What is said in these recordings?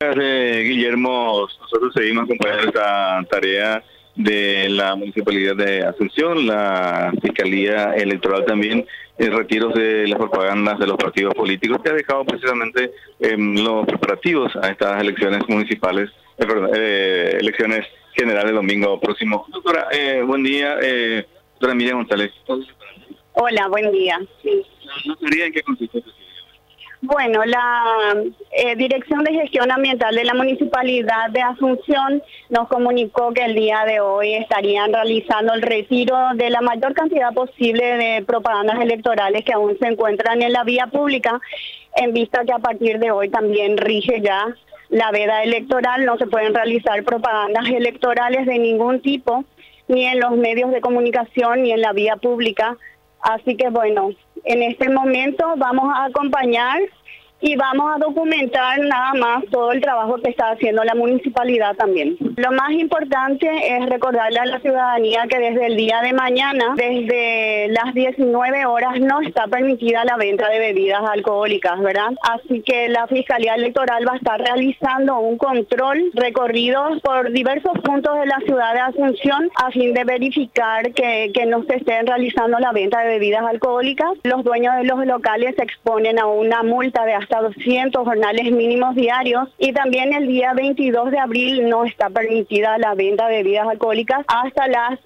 Guillermo, nosotros seguimos acompañando esta tarea de la Municipalidad de Asunción, la Fiscalía Electoral también, retiros de las propagandas de los partidos políticos que ha dejado precisamente los preparativos a estas elecciones municipales, elecciones generales el domingo próximo. Doctora, buen día, doctora Miriam González. Hola, buen día. Sí. No sabría en qué consiste esto. Bueno, la Dirección de Gestión Ambiental de la Municipalidad de Asunción nos comunicó que el día de hoy estarían realizando el retiro de la mayor cantidad posible de propagandas electorales que aún se encuentran en la vía pública, en vista que a partir de hoy también rige ya la veda electoral. No se pueden realizar propagandas electorales de ningún tipo, ni en los medios de comunicación, ni en la vía pública. Así que bueno, en este momento vamos a acompañar y vamos a documentar nada más todo el trabajo que está haciendo la municipalidad también. Lo más importante es recordarle a la ciudadanía que desde el día de mañana, desde las 19 horas, no está permitida la venta de bebidas alcohólicas, ¿verdad? Así que la Fiscalía Electoral va a estar realizando un control recorrido por diversos puntos de la ciudad de Asunción a fin de verificar que no se estén realizando la venta de bebidas alcohólicas. Los dueños de los locales se exponen a una multa de hasta 200 jornales mínimos diarios, y también el día 22 de abril no está permitida la venta de bebidas alcohólicas hasta las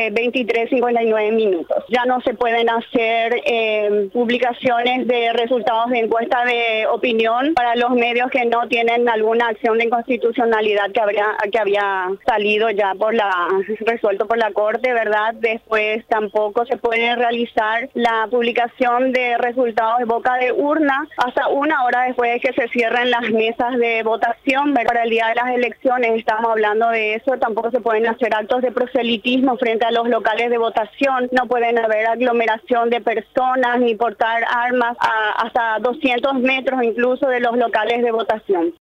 23:59 minutos. Ya no se pueden hacer publicaciones de resultados de encuesta de opinión para los medios que no tienen alguna acción de inconstitucionalidad que había salido ya resuelto por la Corte, ¿verdad? Después tampoco se puede realizar la publicación de resultados de boca de urna hasta una hora después de que se cierren las mesas de votación, ¿verdad? Para el día de las elecciones estamos hablando de eso. Tampoco se pueden hacer actos de proselitismo frente a los locales de votación. No pueden haber aglomeración de personas ni portar armas hasta 200 metros incluso de los locales de votación.